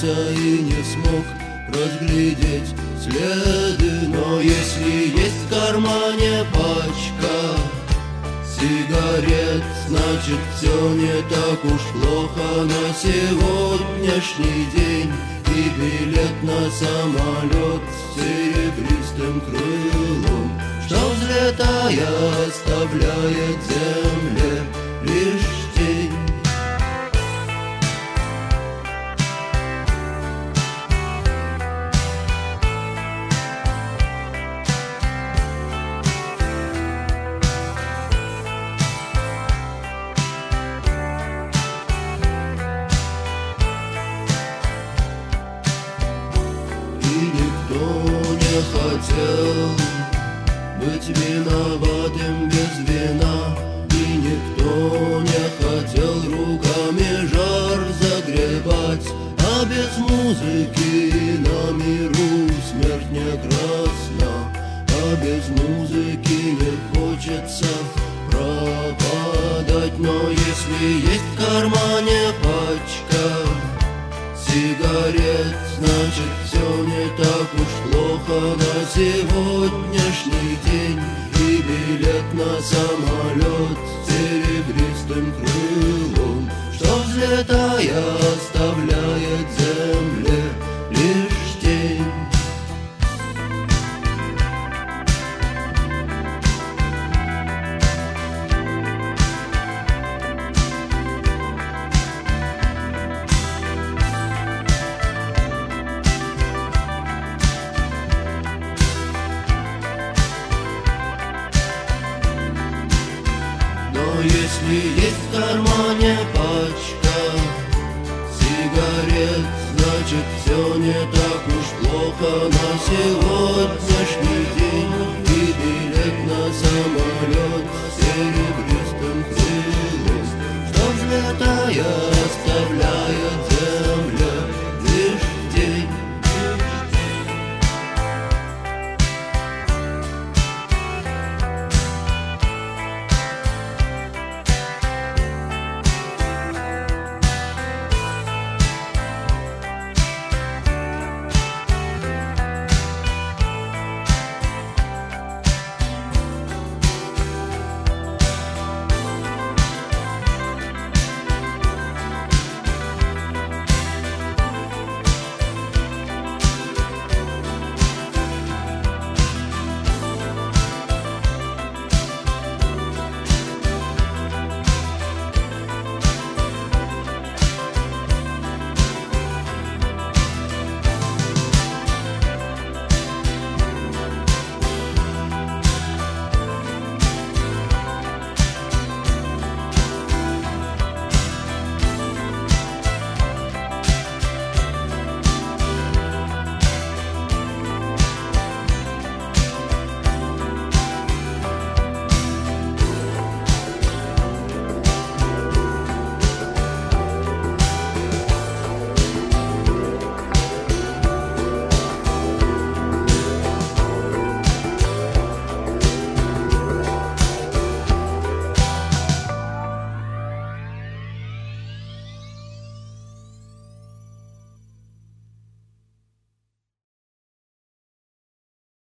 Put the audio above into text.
оглянулся и не смог разглядеть следы. Но если есть в кармане пачка сигарет, значит все не так уж плохо на сегодняшний день. И билет на самолет с серебристым крылом, что взлетая оставляет земле лишь тень. Хотел быть виноватым без вина, и никто не хотел руками жар загребать. А без музыки на миру смерть не красна, а без музыки не хочется пропадать. Но если есть в кармане пачка сигарет, значит все не так уж плохо на сегодняшний день. И билет на самолет с серебристым крылом, что взлетая оставляет земле лишь тень. Но если есть в кармане пачка сигарет, значит все не так уж плохо на сегодняшний день.